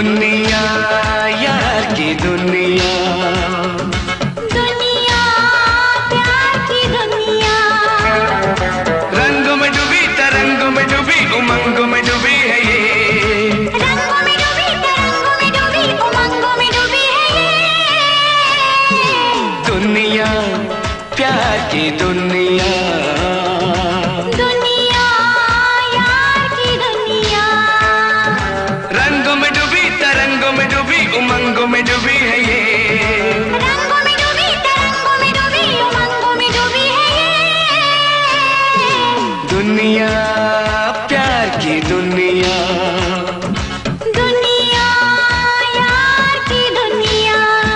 दुनिया यार की दुनिया, दुनिया प्यार की दुनिया। रंगों में डूबी तरंगों में डूबी उमंगों में डूबी है ये, रंगों में डूबी तरंगों में डूबी उमंगों में डूबी है ये। दुनिया प्यार की दुनिया, दुनिया यार की दुनिया। रंगों में डूबी तरंगों में डूबी उमंगों में डूबी है ये, रंगों में डूबी तरंगों में डूबी उमंगों में डूबी है ये। दुनिया प्यार की दुनिया, दुनिया यार की दुनिया।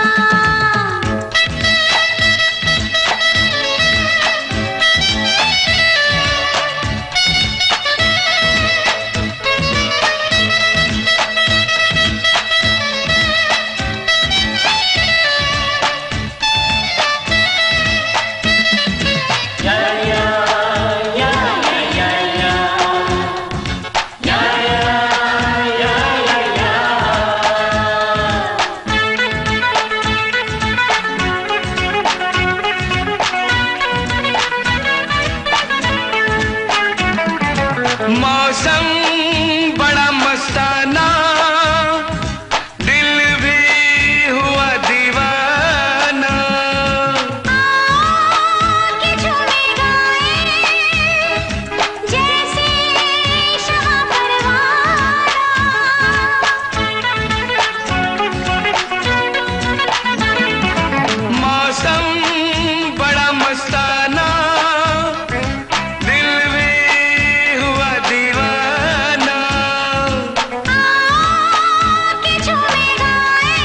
मौसम बड़ा मस्ताना, दिल भी हुआ दीवाना। के झूमे गाए जैसे शमा परवाना। मौसम बड़ा मस्ताना, दिल भी हुआ दीवाना। के झूमे गाए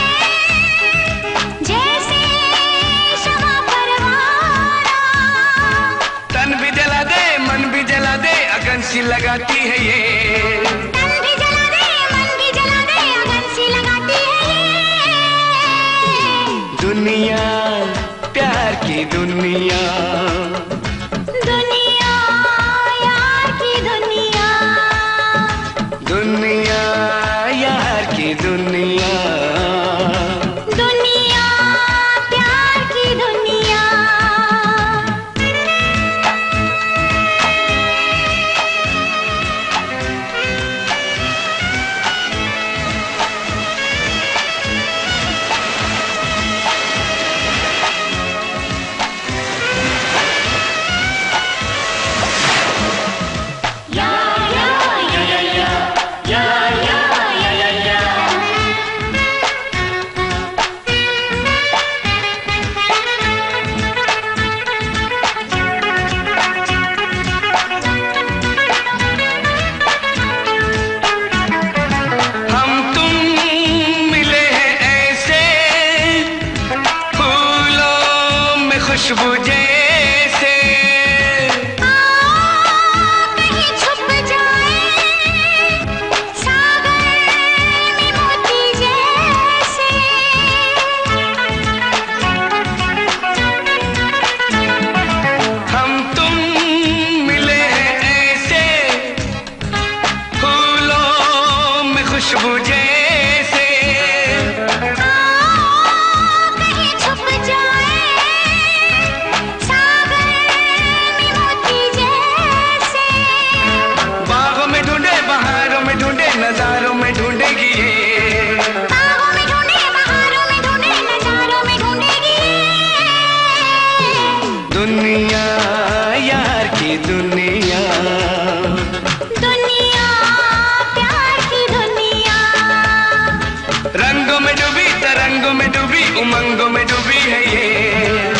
जैसे शमा परवाना। तन भी जला दे मन भी जला दे अगन सी लगाती है ये, तन भी जला दे मन भी जला दे अगन सी लगाती है ये। दुनिया प्यार की दुनिया, दुनिया यार की दुनिया। दुनिया यार की दुनिया, दुनिया प्यार की दुनिया। हम तुम मिले हैं ऐसे फूलों में खुशबू जैसे। कहीं छुप जाए सागर में मोती जैसे। हम तुम मिले हैं ऐसे फूलों में खुशबू जैसे। कहीं छुप जाए सागर में मोती जैसे। बागों में ढूंढे बहारों में ढूंढे नजारों में ढूंढेगी ये, बागों में ढूंढे बहारों में ढूंढे नजारों में ढूंढेगी ये। दुनिया यार की दुनिया, दुनिया प्यार की दुनिया। रंगों में डूबी तरंगों में डूबी उमंगों में डूबी है ये,